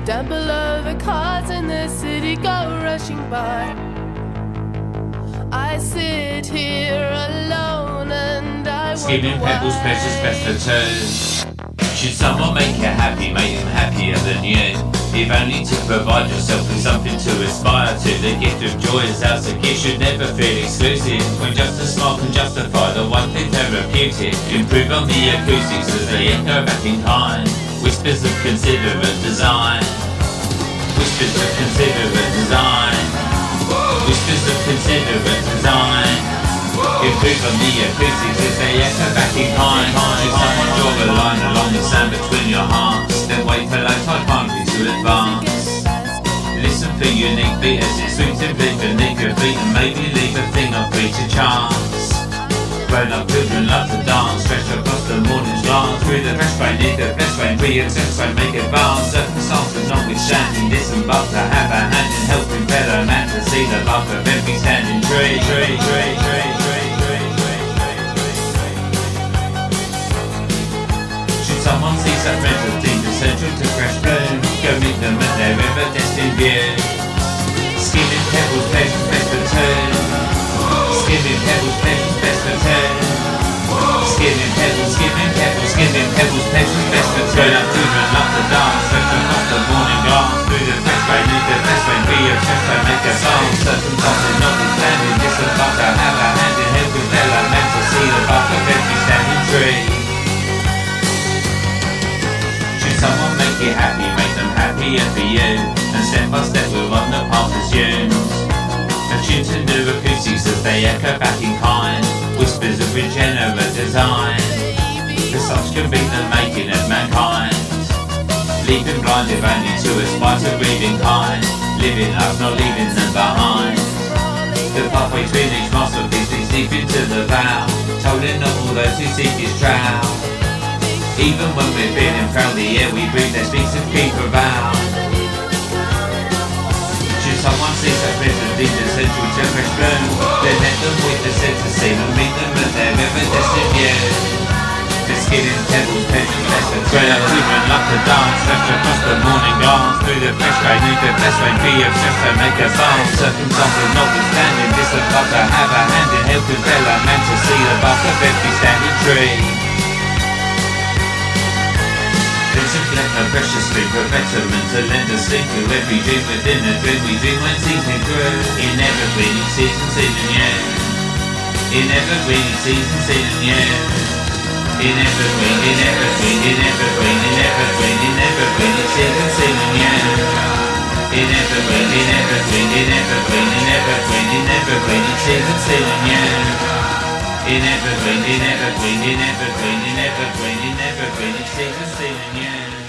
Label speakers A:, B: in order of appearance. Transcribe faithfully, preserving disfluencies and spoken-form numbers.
A: Down below, the cars in the city go rushing by. I sit here alone and I
B: Skimming pebbles, pleasures best for two. Should someone make you happy, make them happier than you? If only to provide yourself with something to aspire to. The gift of joy is ours, a gift should never feel exclusive. When just a smile can justify the one thing therapeutic. Improve on the acoustics as they echo back in kind. Whispers of considerate design. Whispers of considerate design. Whispers of considerate design. Improve on the acoustics as they echo back in kind. Should someone draw a line along the sand between your hearts, then wait for low tide kindly to advance. Listen for unique beat as it swings and bleed beneath your feet, and maybe leave a thing on free to chance. Grown up children love to dance, stretch across the morning's glance. Through the fresh rain, need the best rain, pre-access rain, make advance. Circumstances notwithstanding, disembark to have a hand in helping fellow man to see the life of every standing tree. Tree, tree, tree, tree, tree, tree, tree. Should someone see such mental deep essential to fresh bloom, go meet them at their ever destined view. Skimming pebbles, pleasures best for two. Skimming pebbles, pleasures best for two. Skimming pebbles, skimming pebbles, skimming pebbles, pleasures best for two. Grown up children love to dance, stretch across the morning glass. Through the fresh rain, need the best rain, be a chest to make a song. Circumstances notwithstanding, disembark to have a hand in helping fellow men to see the bark of every standing tree. Should someone make you happy, make them happier for you, and step by step we're on the path assumed. Attune to new acoustics as they echo back in kind. Whispers of regenerate design. The such can be the making of mankind. Leaving blind if only to aspire to breathing kind. Living life, not leaving them behind. The pathway between each masterpiece leads deep into the vow, told in of all those who seek his trial. Even when we're feeling proud, the air we breathe that speaks of keep around. Should someone see such pleasure deep essential to fresh bloom, then let them with the sense of seem and meet them at their ever destined view. The skimming pebbles, pleasures best for two. Grown up children love to dance, stretch across the morning glance. Through the fresh rain, need the best rain, be obsessed to make a song. Circumstances notwithstanding, disembark to have a hand in helping fellow man to see the bark of every standing tree. Left a precious stream for betterment to lend a sleep to every dream within a dream we dream when seeking through. In evergreen season, season, yeah. In evergreen season, season, yeah. In evergreen, in evergreen, in evergreen, in evergreen, in evergreen season, season, yeah. In evergreen, in evergreen, in evergreen, in evergreen, in evergreen season, season, yeah. In evergreen, in evergreen, in evergreen, in evergreen, in evergreen season, season, yeah.